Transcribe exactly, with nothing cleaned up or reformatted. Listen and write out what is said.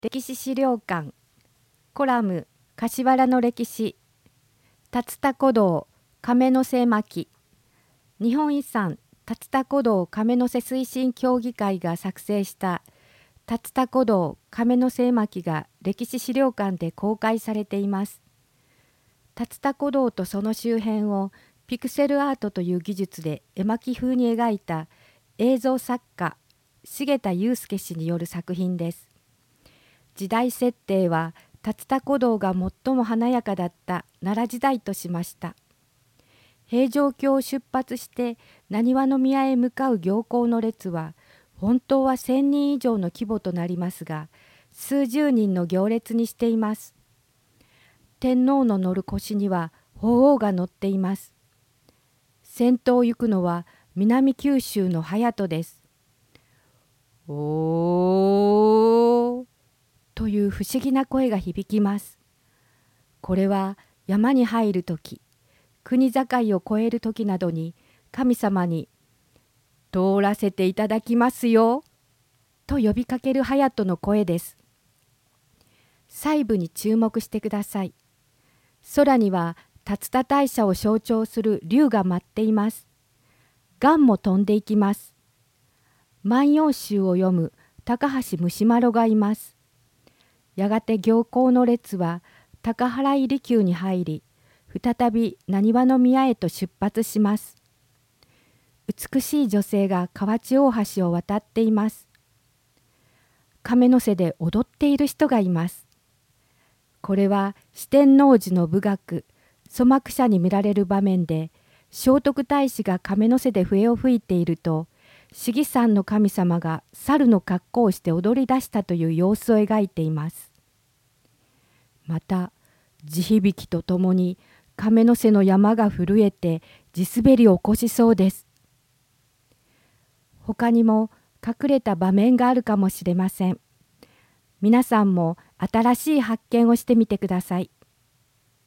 歴史資料館コラム柏原の歴史竜田古道亀の瀬巻日本遺産竜田古道亀の瀬推進協議会が作成した竜田古道亀の瀬巻が歴史資料館で公開されています。竜田古道とその周辺をピクセルアートという技術で絵巻風に描いた映像作家重田祐介氏による作品です。時代設定は竜田古道が最も華やかだった奈良時代としました。平城京を出発して難波宮へ向かう行幸の列は本当はせんにん以上の規模となりますが、数十人の行列にしています。天皇の乗る腰には法皇が乗っています。先頭を行くのは南九州の隼人です。おーという不思議な声が響きます。これは山に入るとき、国境を越えるときなどに神様に通らせていただきますよと呼びかける隼人の声です。細部に注目してください。空には竜田大社を象徴する竜が舞っています。雁も飛んでいきます。万葉集を読む高橋虫丸がいます。やがて行幸の列は高原入宮に入り、再び難波宮へと出発します。美しい女性が河内大橋を渡っています。亀の瀬で踊っている人がいます。これは四天王寺の舞楽、粗幕社に見られる場面で、聖徳太子が亀の瀬で笛を吹いていると、市議山の神様が猿の格好をして踊り出したという様子を描いています。また、地響きとともに亀の瀬の山が震えて地滑りを起こしそうです。他にも隠れた場面があるかもしれません。皆さんも新しい発見をしてみてください。